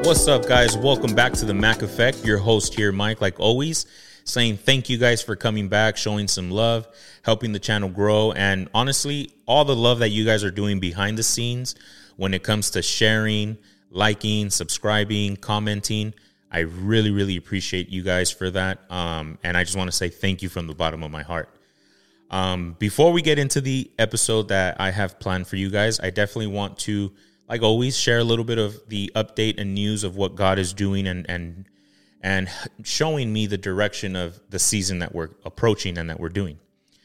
What's up, guys? Welcome back to the Mac Effect. Your host here, Mike, like always, saying thank you guys for coming back, showing some love, helping the channel grow, and honestly, all the love that you guys are doing behind the scenes when it comes to sharing, liking, subscribing, commenting. I really, really appreciate you guys for that, and I just want to say thank you from the bottom of my heart. Before we get into the episode that I have planned for you guys, I definitely want to, like always, share a little bit of the update and news of what God is doing and showing me the direction of the season that we're approaching and that we're doing.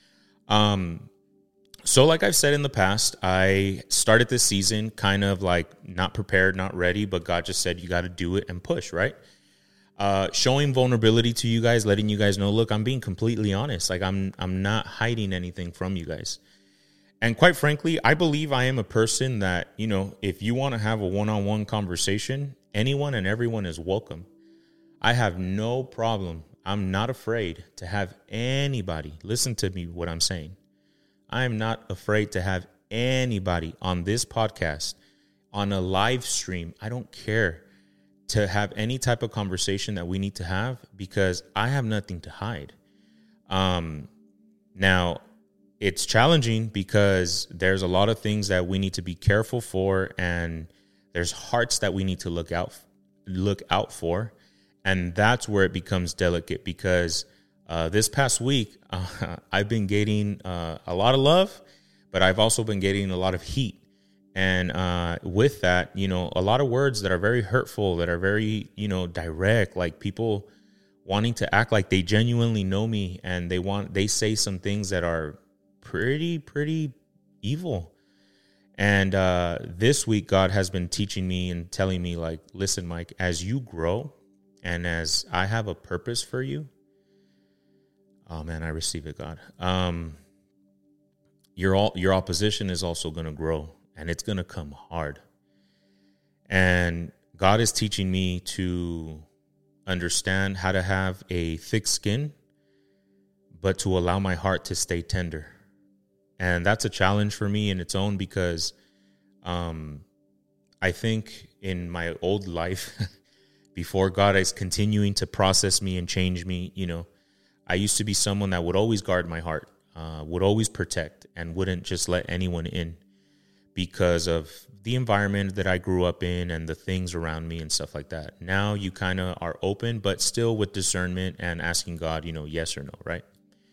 So like I've said in the past, I started this season kind of like not prepared, not ready, but God just said, you got to do it and push, right? Showing vulnerability to you guys, letting you guys know, look, I'm being completely honest. Like I'm not hiding anything from you guys. And quite frankly, I believe I am a person that, you know, if you want to have a one-on-one conversation, anyone and everyone is welcome. I have no problem. I'm not afraid to have anybody listen to me, what I'm saying. I am not afraid to have anybody on this podcast, on a live stream. I don't care to have any type of conversation that we need to have because I have nothing to hide. Now, it's challenging because there's a lot of things that we need to be careful for, and there's hearts that we need to look out for, and that's where it becomes delicate because this past week I've been getting a lot of love, but I've also been getting a lot of heat, and with that, you know, a lot of words that are very hurtful, that are very, you know, direct, like people wanting to act like they genuinely know me, and they say some things that are pretty evil. And this week, God has been teaching me and telling me, like, listen, Mike, as you grow and as I have a purpose for you, oh man, I receive it, God. Your opposition is also going to grow, and it's going to come hard. And God is teaching me to understand how to have a thick skin, but to allow my heart to stay tender. And that's a challenge for me in its own because I think in my old life, before God is continuing to process me and change me, you know, I used to be someone that would always guard my heart, would always protect, and wouldn't just let anyone in because of the environment that I grew up in and the things around me and stuff like that. Now you kind of are open, but still with discernment and asking God, you know, yes or no, right?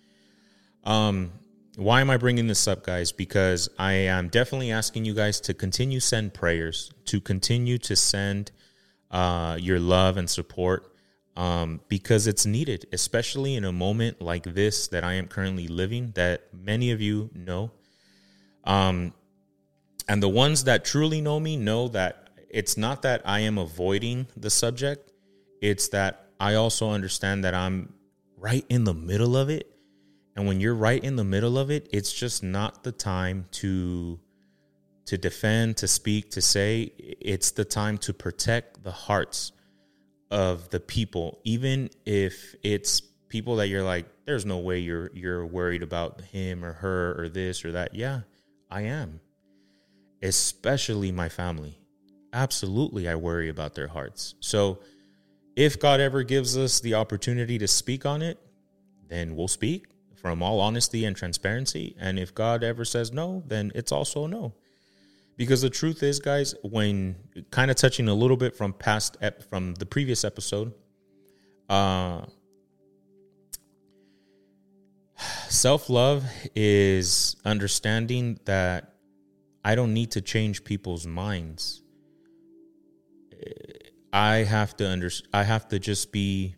Why am I bringing this up, guys? Because I am definitely asking you guys to continue send prayers, to continue to send your love and support, because it's needed, especially in a moment like this that I am currently living, that many of you know. And the ones that truly know me know that it's not that I am avoiding the subject. It's that I also understand that I'm right in the middle of it. And when you're right in the middle of it, it's just not the time to defend, to speak, to say. It's the time to protect the hearts of the people, even if it's people that you're like, there's no way you're worried about him or her or this or that. Yeah, I am. Especially my family. Absolutely, I worry about their hearts. So if God ever gives us the opportunity to speak on it, then we'll speak from all honesty and transparency. And if God ever says no, then it's also no. Because the truth is, guys, when kind of touching a little bit from the previous episode, self-love is understanding that I don't need to change people's minds. I have to just be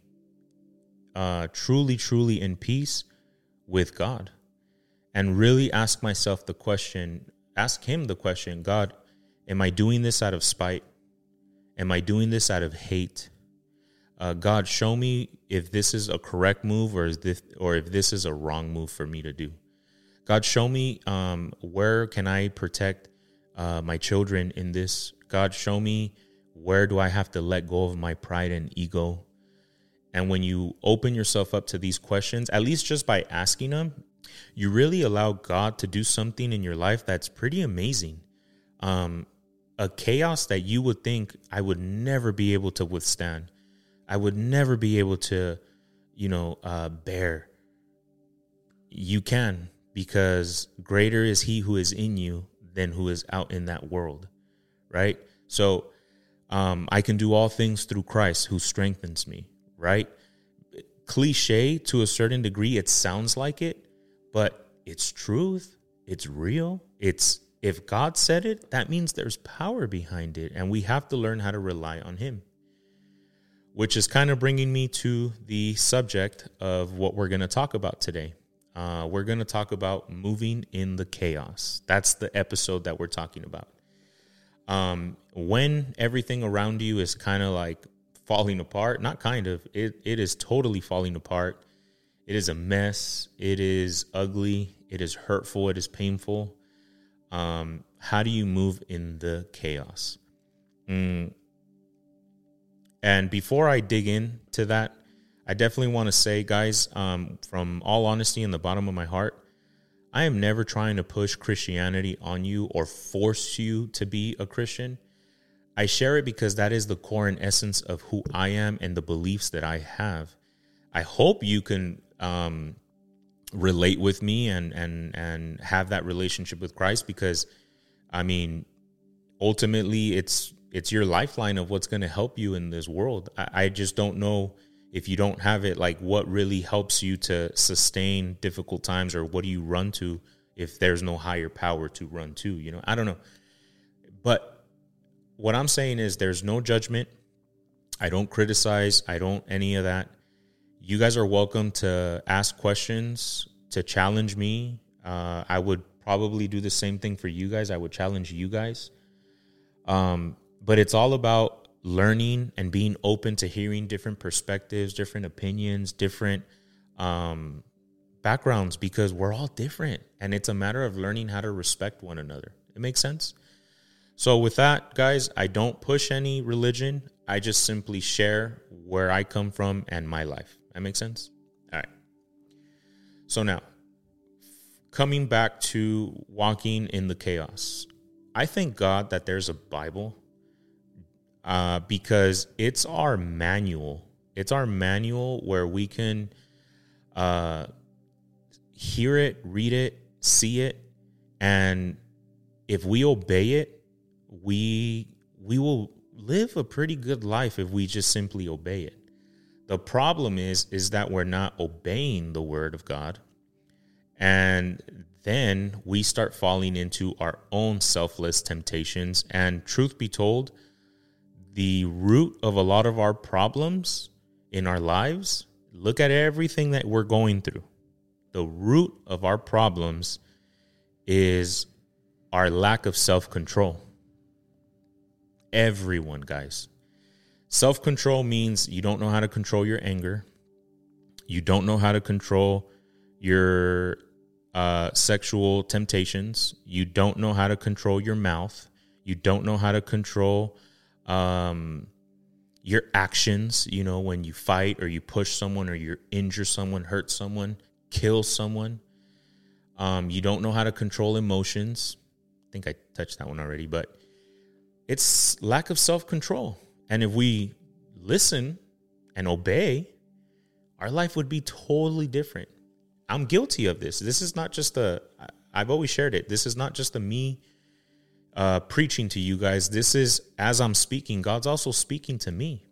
truly in peace with God, and really ask him the question, God, am I doing this out of spite? Am I doing this out of hate? God, show me if this is a correct move or if this is a wrong move for me to do. God, show me where can I protect my children in this. God, show me where do I have to let go of my pride and ego. And when you open yourself up to these questions, at least just by asking them, you really allow God to do something in your life that's pretty amazing. a chaos that you would think I would never be able to withstand. I would never be able to, bear. You can, because greater is he who is in you than who is out in that world, right? So I can do all things through Christ who strengthens me, right? Cliche to a certain degree, it sounds like it, but it's truth. It's real. If God said it, that means there's power behind it, and we have to learn how to rely on him. Which is kind of bringing me to the subject of what we're going to talk about today. We're going to talk about moving in the chaos. That's the episode that we're talking about. When everything around you is kind of like falling apart, not kind of, it is totally falling apart. It is a mess. It is ugly. It is hurtful. It is painful. How do you move in the chaos? And before I dig into that, I definitely want to say, guys, from all honesty in the bottom of my heart, I am never trying to push Christianity on you or force you to be a Christian. I share it because that is the core and essence of who I am and the beliefs that I have. I hope you can relate with me and have that relationship with Christ, because, I mean, ultimately it's your lifeline of what's going to help you in this world. I just don't know, if you don't have it, like what really helps you to sustain difficult times, or what do you run to if there's no higher power to run to, I don't know. But what I'm saying is there's no judgment. I don't criticize. I don't any of that. You guys are welcome to ask questions, to challenge me. I would probably do the same thing for you guys. I would challenge you guys. But it's all about learning and being open to hearing different perspectives, different opinions, different backgrounds, because we're all different. And it's a matter of learning how to respect one another. It makes sense? So with that, guys, I don't push any religion. I just simply share where I come from and my life. That makes sense? All right. So now, coming back to walking in the chaos, I thank God that there's a Bible, because it's our manual. It's our manual where we can hear it, read it, see it, and if we obey it, we will live a pretty good life if we just simply obey it. The problem is that we're not obeying the word of God, and then we start falling into our own selfless temptations. And truth be told, the root of a lot of our problems in our lives, look at everything that we're going through. The root of our problems is our lack of self-control. Everyone, guys. Self-control means you don't know how to control your anger. You don't know how to control your sexual temptations. You don't know how to control your mouth. You don't know how to control your actions, when you fight or you push someone or you injure someone, hurt someone, kill someone. You don't know how to control emotions. I think I touched that one already, but it's lack of self-control. And if we listen and obey, our life would be totally different. I'm guilty of this. This is not just I've always shared it. This is not just me preaching to you guys. This is, as I'm speaking, God's also speaking to me.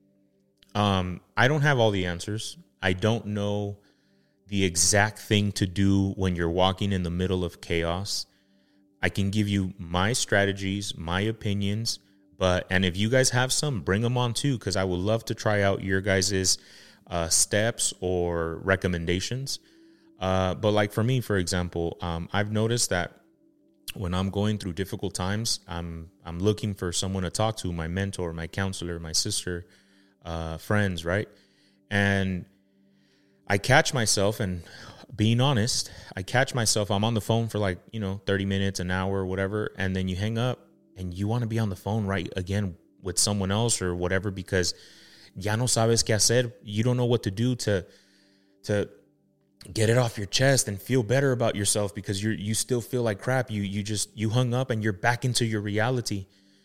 I don't have all the answers. I don't know the exact thing to do when you're walking in the middle of chaos. I can give you my strategies, my opinions, and if you guys have some, bring them on too, because I would love to try out your guys' steps or recommendations. But like for me, for example, I've noticed that when I'm going through difficult times, I'm looking for someone to talk to, my mentor, my counselor, my sister, friends, right? And I catch myself, and being honest, I'm on the phone for 30 minutes, an hour, whatever, and then you hang up and you want to be on the phone right again with someone else or whatever, because ya no sabes qué hacer. You don't know what to do to get it off your chest and feel better about yourself, because you still feel like crap. You hung up and you're back into your reality.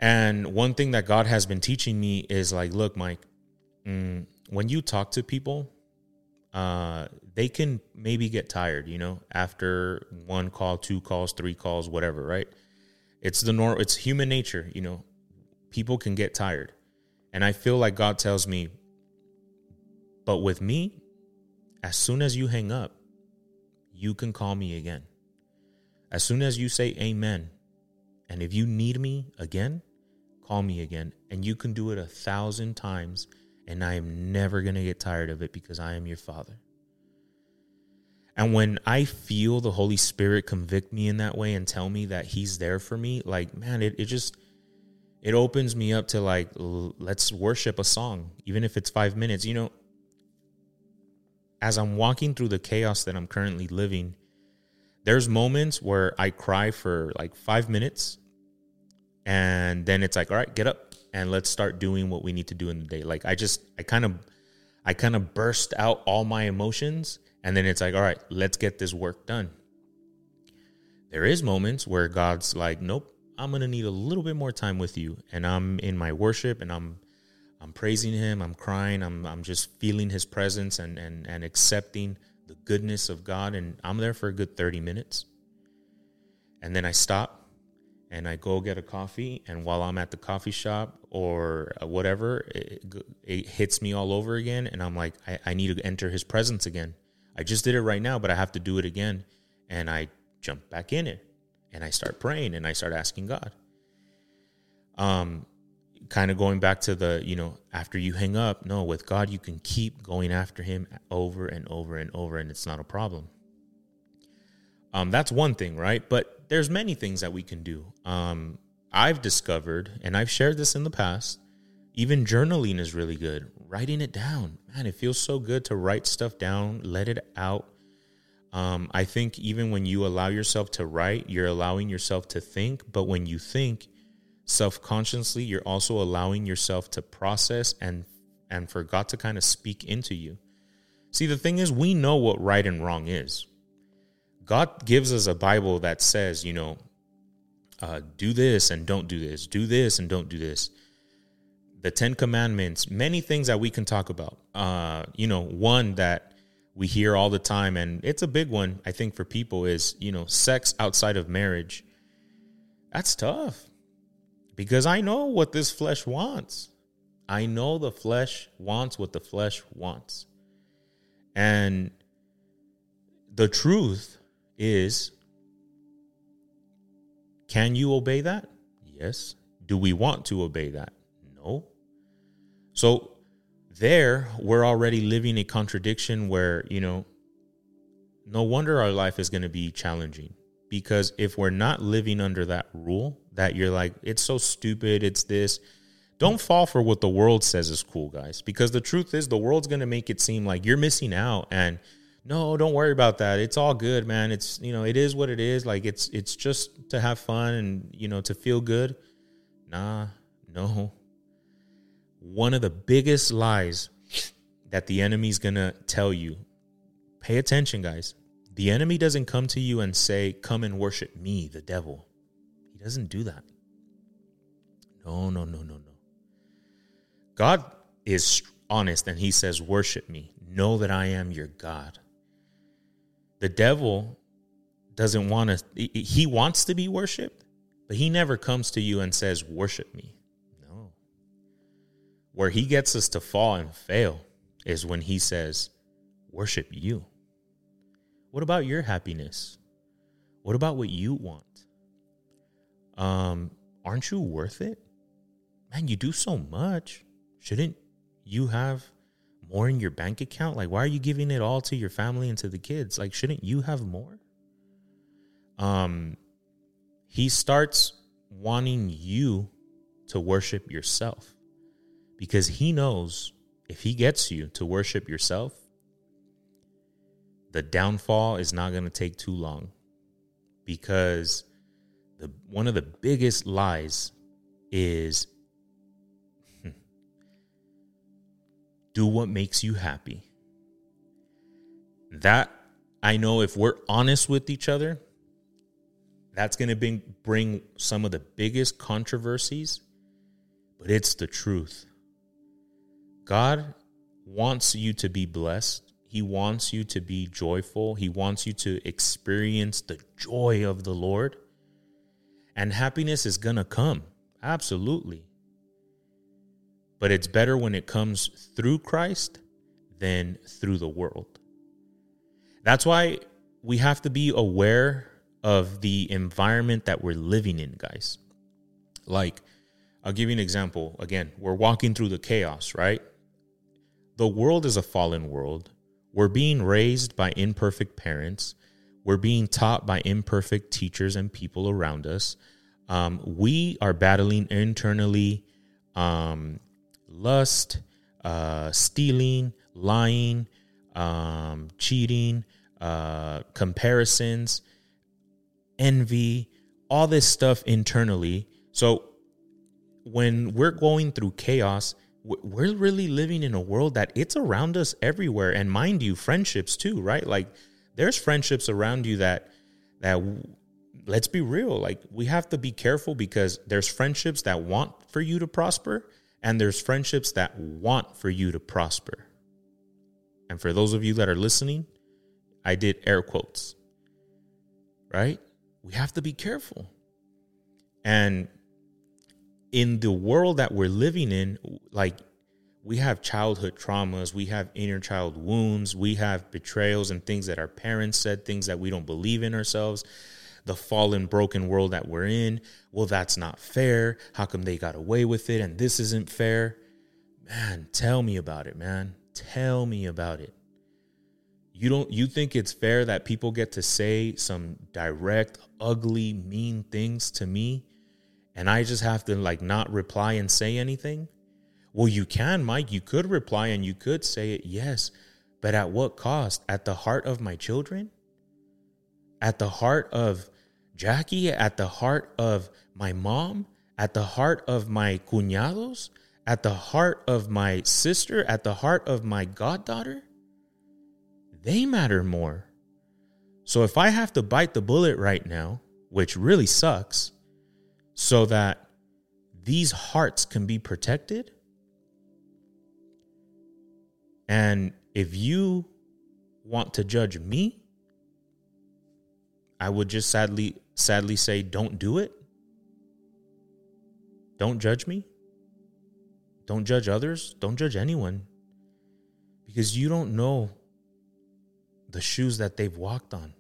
And one thing that God has been teaching me is like, look, Mike, when you talk to people, they can maybe get tired, after 1 call, 2 calls, 3 calls, whatever, right? It's it's human nature, people can get tired. And I feel like God tells me, but with me, as soon as you hang up, you can call me again. As soon as you say amen, and if you need me again, call me again. And you can do it 1,000 times, and I am never going to get tired of it because I am your Father. And when I feel the Holy Spirit convict me in that way and tell me that he's there for me, like, man, it opens me up to like, let's worship a song, even if it's 5 minutes. As I'm walking through the chaos that I'm currently living, there's moments where I cry for like 5 minutes, and then it's like, all right, get up and let's start doing what we need to do in the day. Like I kind of burst out all my emotions, and then it's like, all right, let's get this work done. There is moments where God's like, nope, I'm going to need a little bit more time with you. And I'm in my worship, and I'm praising him. I'm crying. I'm just feeling his presence and accepting the goodness of God. And I'm there for a good 30 minutes. And then I stop and I go get a coffee. And while I'm at the coffee shop or whatever, it hits me all over again. And I'm like, I need to enter his presence again. I just did it right now, but I have to do it again. And I jump back in it and I start praying and I start asking God. Kind of going back to the, after you hang up, no, with God, you can keep going after him over and over and over, and it's not a problem. That's one thing, right? But there's many things that we can do. I've discovered, and I've shared this in the past, even journaling is really good. Writing it down. Man, it feels so good to write stuff down, let it out. I think even when you allow yourself to write, you're allowing yourself to think. But when you think self-consciously, you're also allowing yourself to process and for God to kind of speak into you. See, the thing is, we know what right and wrong is. God gives us a Bible that says, do this and don't do this. Do this and don't do this. The 10 Commandments, many things that we can talk about. One that we hear all the time, and it's a big one, I think, for people is, sex outside of marriage. That's tough because I know what this flesh wants. I know the flesh wants what the flesh wants. And the truth is, can you obey that? Yes. Do we want to obey that? No. So there, we're already living a contradiction where, no wonder our life is going to be challenging. Because if we're not living under that rule, that you're like, it's so stupid, it's this, don't fall for what the world says is cool, guys. Because the truth is, the world's going to make it seem like you're missing out. And no, don't worry about that. It's all good, man. It's, it is what it is. Like, it's just to have fun and, to feel good. Nah, no. One of the biggest lies that the enemy's going to tell you, pay attention, guys. The enemy doesn't come to you and say, come and worship me, the devil. He doesn't do that. No. God is honest and he says, worship me. Know that I am your God. The devil doesn't want to, he wants to be worshiped, but he never comes to you and says, worship me. No. Where he gets us to fall and fail is when he says, worship you. What about your happiness? What about what you want? Aren't you worth it? Man, you do so much. Shouldn't you have more in your bank account? Like, why are you giving it all to your family and to the kids? Like, shouldn't you have more? He starts wanting you to worship yourself because he knows if he gets you to worship yourself, the downfall is not going to take too long, because one of the biggest lies is do what makes you happy. That, I know, if we're honest with each other, that's going to bring some of the biggest controversies but it's the truth. God wants you to be blessed. He wants you to be joyful. He wants you to experience the joy of the Lord. And happiness is going to come. Absolutely. But it's better when it comes through Christ than through the world. That's why we have to be aware of the environment that we're living in, guys. Like, I'll give you an example. Again, we're walking through the chaos, right? The world is a fallen world. We're being raised by imperfect parents. We're being taught by imperfect teachers and people around us. We are battling internally lust, stealing, lying, cheating, comparisons, envy, all this stuff internally. So when we're going through chaos, we're really living in a world that it's around us everywhere. And mind you, friendships too, right? Like there's friendships around you that let's be real. Like we have to be careful because there's friendships that want for you to prosper and there's friendships that want for you to prosper. And for those of you that are listening, I did air quotes, right? We have to be careful. And in the world that we're living in, like we have childhood traumas, we have inner child wounds, we have betrayals and things that our parents said, things that we don't believe in ourselves, the fallen, broken world that we're in. Well, that's not fair. How come they got away with it and this isn't fair? Man, tell me about it, man. Tell me about it. You think it's fair that people get to say some direct, ugly, mean things to me and I just have to like not reply and say anything? Well, you can, Mike. You could reply and you could say it, yes. But at what cost? At the heart of my children? At the heart of Jackie? At the heart of my mom? At the heart of my cuñados? At the heart of my sister? At the heart of my goddaughter? They matter more. So if I have to bite the bullet right now, which really sucks, so that these hearts can be protected, and if you want to judge me, I would just sadly say, don't do it. Don't judge me. Don't judge others. Don't judge anyone. Because you don't know the shoes that they've walked on.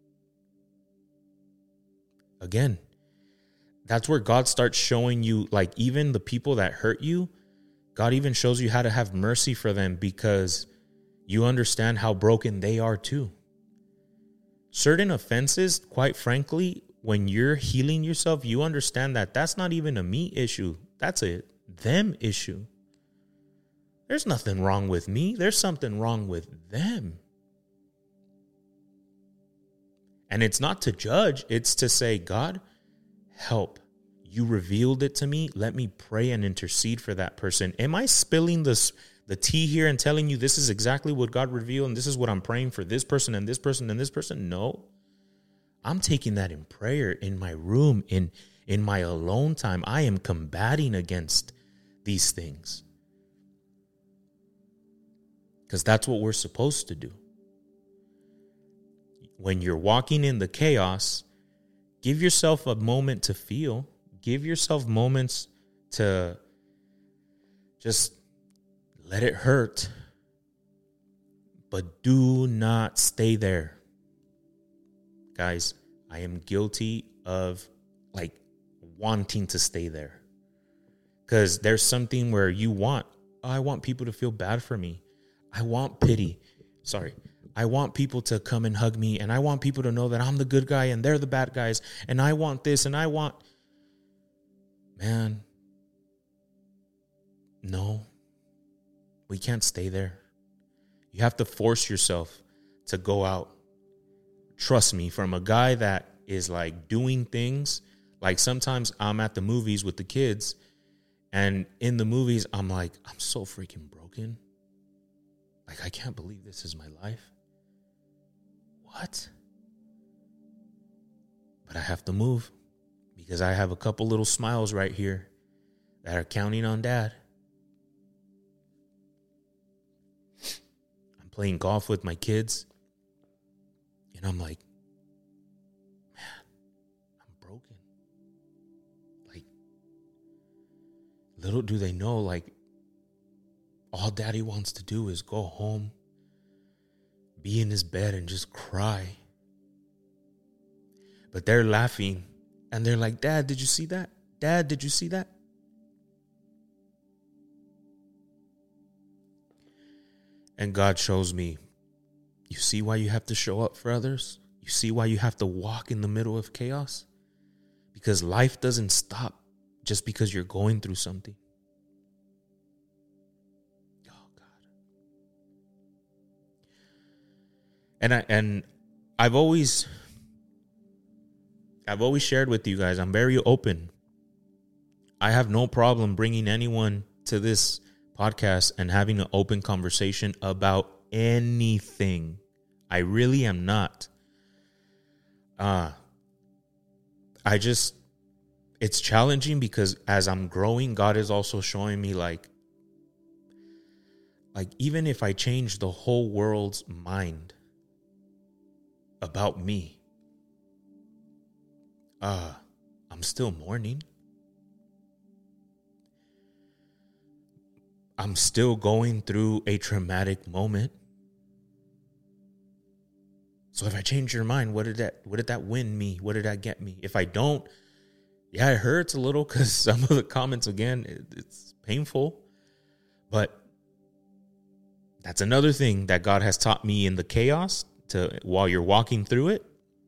Again, that's where God starts showing you, like even the people that hurt you, God even shows you how to have mercy for them because you understand how broken they are too. Certain offenses, quite frankly, when you're healing yourself, you understand that that's not even a me issue. That's a them issue. There's nothing wrong with me. There's something wrong with them. And it's not to judge. It's to say, God, help. You revealed it to me. Let me pray and intercede for that person. Am I spilling the tea here and telling you this is exactly what God revealed and this is what I'm praying for this person and this person and this person? No. I'm taking that in prayer in my room, in my alone time. I am combating against these things. Because that's what we're supposed to do. When you're walking in the chaos, give yourself a moment to feel. Give yourself moments to just let it hurt. But do not stay there. Guys, I am guilty of like wanting to stay there. Because there's something where you want, I want people to feel bad for me. I want pity. I want people to come and hug me, and I want people to know that I'm the good guy and they're the bad guys, and I want this and I want... Man, no, we can't stay there. You have to force yourself to go out. Trust me, from a guy that is like doing things, like sometimes I'm at the movies with the kids, and in the movies, I'm like, I'm so freaking broken. Like, I can't believe this is my life. What? But I have to move because I have a couple little smiles right here. that are counting on dad. I'm playing golf with my kids, and I'm like, man, I'm broken. Like, little do they know, like, all daddy wants to do is go home, be in his bed, and just cry. But they're laughing, and they're like, Dad, did you see that? Dad, did you see that? And God shows me, you see why you have to show up for others? You see why you have to walk in the middle of chaos? Because life doesn't stop just because you're going through something. Oh, God. And I've always shared with you guys, I'm very open. I have no problem bringing anyone to this podcast and having an open conversation about anything. I really am not. It's challenging because as I'm growing, God is also showing me like even if I change the whole world's mind about me, I'm still mourning. I'm still going through a traumatic moment. So if I change your mind, what did that win me? What did that get me? If I don't, yeah, it hurts a little because some of the comments, again, it's painful. But that's another thing that God has taught me in the chaos while you're walking through it.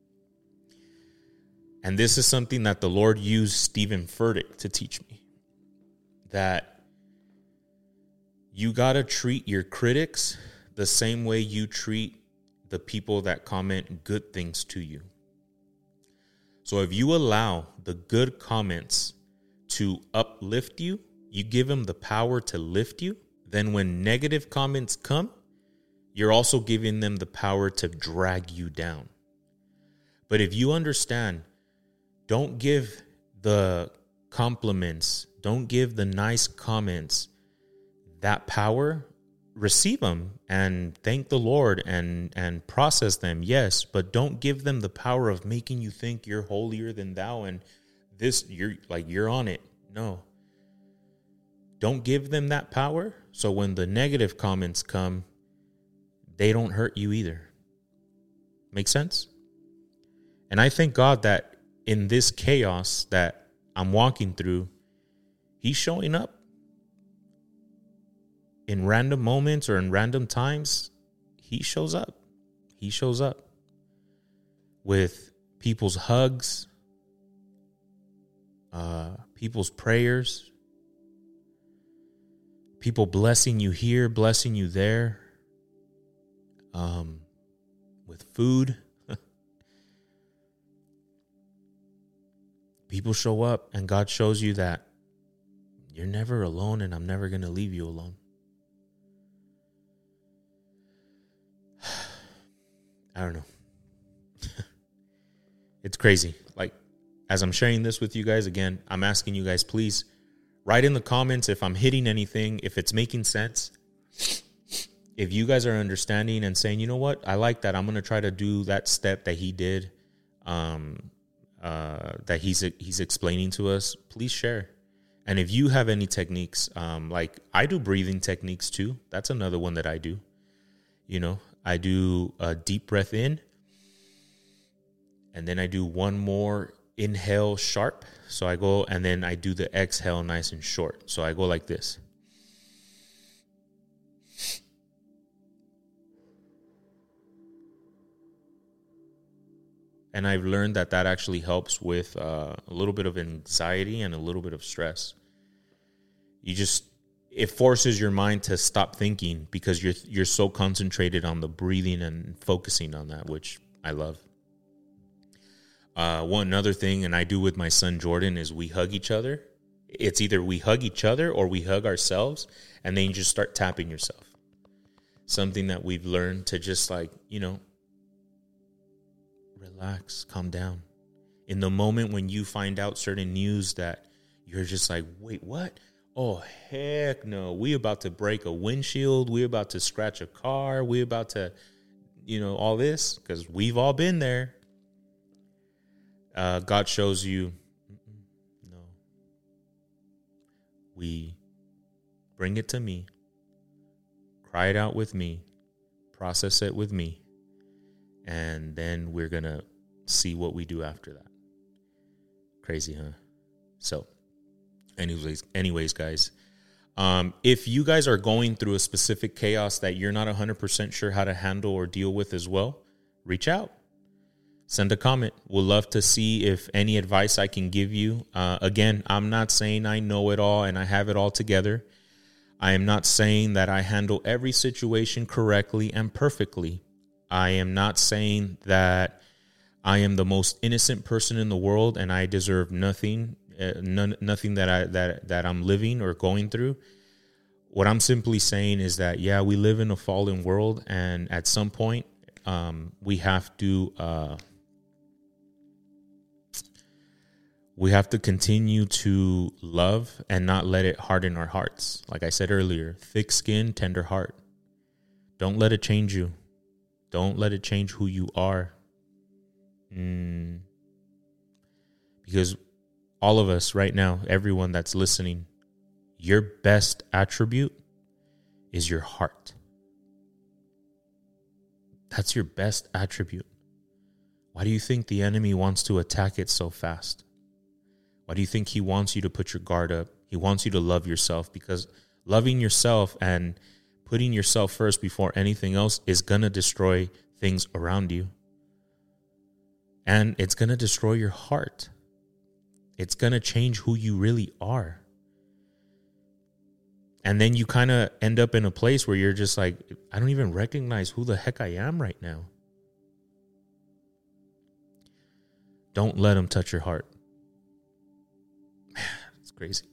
And this is something that the Lord used Stephen Furtick to teach me. That you got to treat your critics the same way you treat the people that comment good things to you. So if you allow the good comments to uplift you, you give them the power to lift you, then when negative comments come, you're also giving them the power to drag you down. But if you understand, don't give the compliments, don't give the nice comments that power. Receive them and thank the Lord and process them, yes, but don't give them the power of making you think you're holier than thou and this, you're on it. No. Don't give them that power, so when the negative comments come, they don't hurt you either. Make sense? And I thank God that in this chaos that I'm walking through, He's showing up. In random moments or in random times, He shows up. He shows up with people's hugs, people's prayers, people blessing you here, blessing you there, with food. People show up and God shows you that you're never alone and I'm never going to leave you alone. I don't know. It's crazy. Like, as I'm sharing this with you guys, again, I'm asking you guys, please write in the comments if I'm hitting anything, if it's making sense. If you guys are understanding and saying, you know what, I like that. I'm going to try to do that step that he did, that he's explaining to us. Please share. And if you have any techniques, like I do breathing techniques too. That's another one that I do. You know, I do a deep breath in, and then I do one more inhale sharp. So I go, and then I do the exhale nice and short. So I go like this. And I've learned that actually helps with a little bit of anxiety and a little bit of stress. It forces your mind to stop thinking because you're so concentrated on the breathing and focusing on that, which I love. One other thing, and I do with my son Jordan, is we hug each other. It's either we hug each other or we hug ourselves, and then you just start tapping yourself. Something that we've learned to just relax, calm down. In the moment when you find out certain news that you're just like, wait, what? Oh, heck no. We about to break a windshield. We about to scratch a car. We about to, all this, because we've all been there. God shows you, no. We bring it to me. Cry it out with me. Process it with me. And then we're going to see what we do after that. Crazy, huh? So, anyways, guys, if you guys are going through a specific chaos that you're not 100% sure how to handle or deal with as well, reach out. Send a comment. We'll love to see if any advice I can give you. Again, I'm not saying I know it all and I have it all together. I am not saying that I handle every situation correctly and perfectly. I am not saying that I am the most innocent person in the world and I deserve nothing that I'm living or going through. What I'm simply saying is that, yeah, we live in a fallen world, and at some point, we have to continue to love and not let it harden our hearts. Like I said earlier, thick skin, tender heart. Don't let it change you. Don't let it change who you are. Because all of us right now, everyone that's listening, your best attribute is your heart. That's your best attribute. Why do you think the enemy wants to attack it so fast? Why do you think he wants you to put your guard up? He wants you to love yourself, because loving yourself and putting yourself first before anything else is going to destroy things around you. And it's going to destroy your heart. It's going to change who you really are. And then you kind of end up in a place where you're just like, I don't even recognize who the heck I am right now. Don't let them touch your heart. Man, it's crazy.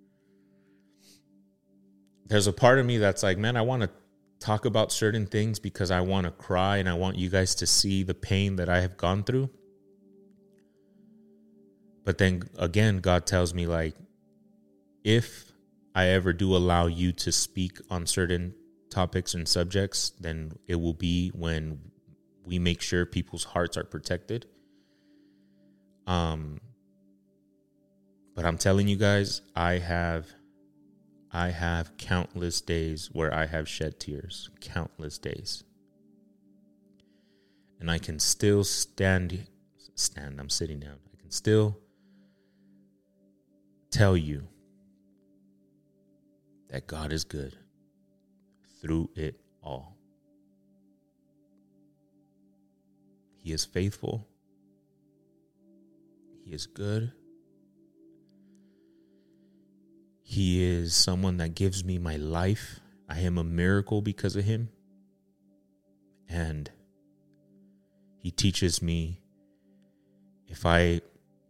There's a part of me that's like, man, I want to talk about certain things because I want to cry and I want you guys to see the pain that I have gone through. But then again, God tells me, like, if I ever do allow you to speak on certain topics and subjects, then it will be when we make sure people's hearts are protected. But I'm telling you guys, I have countless days where I have shed tears, countless days. And I can still stand, I'm sitting down. I can still tell you that God is good through it all. He is faithful. He is good. He is someone that gives me my life. I am a miracle because of him. And he teaches me if I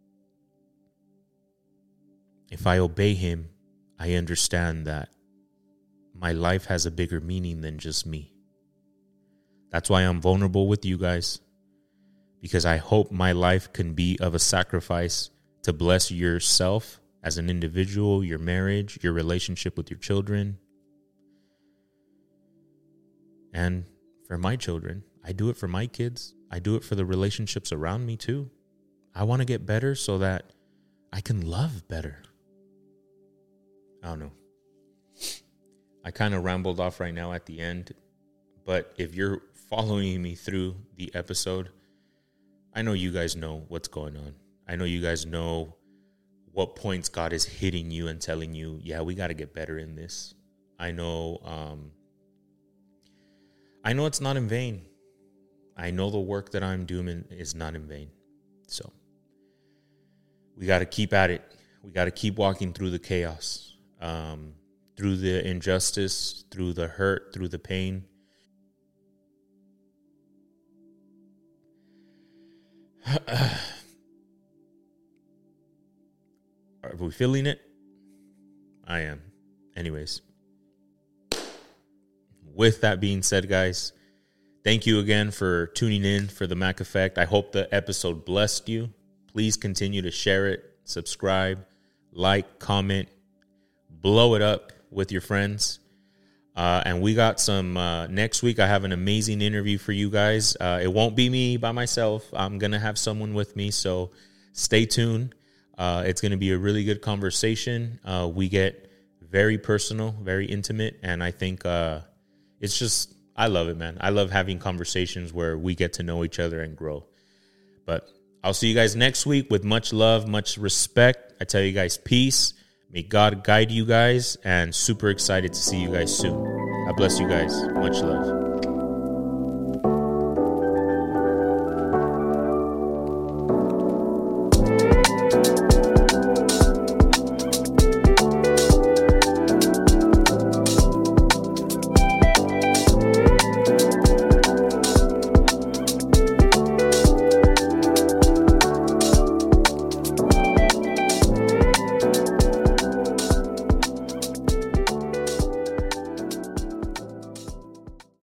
obey him, I understand that my life has a bigger meaning than just me. That's why I'm vulnerable with you guys, because I hope my life can be of a sacrifice to bless yourself as an individual, your marriage, your relationship with your children. And for my children, I do it for my kids. I do it for the relationships around me too. I want to get better so that I can love better. I don't know. I kind of rambled off right now at the end, but if you're following me through the episode, I know you guys know what's going on. I know you guys know what points God is hitting you and telling you, yeah, we got to get better in this. I know it's not in vain. I know the work that I'm doing is not in vain. So we got to keep at it. We got to keep walking through the chaos. Through the injustice, through the hurt, through the pain. Are we feeling it? I am. Anyways. With that being said, guys, thank you again for tuning in for the Mac Effect. I hope the episode blessed you. Please continue to share it, subscribe, like, comment, blow it up with your friends. And we got some next week. I have an amazing interview for you guys. It won't be me by myself. I'm going to have someone with me. So stay tuned. It's going to be a really good conversation. We get very personal, very intimate. And I think it's just, I love it, man. I love having conversations where we get to know each other and grow. But I'll see you guys next week with much love, much respect. I tell you guys peace. May God guide you guys, and super excited to see you guys soon. God bless you guys. Much love.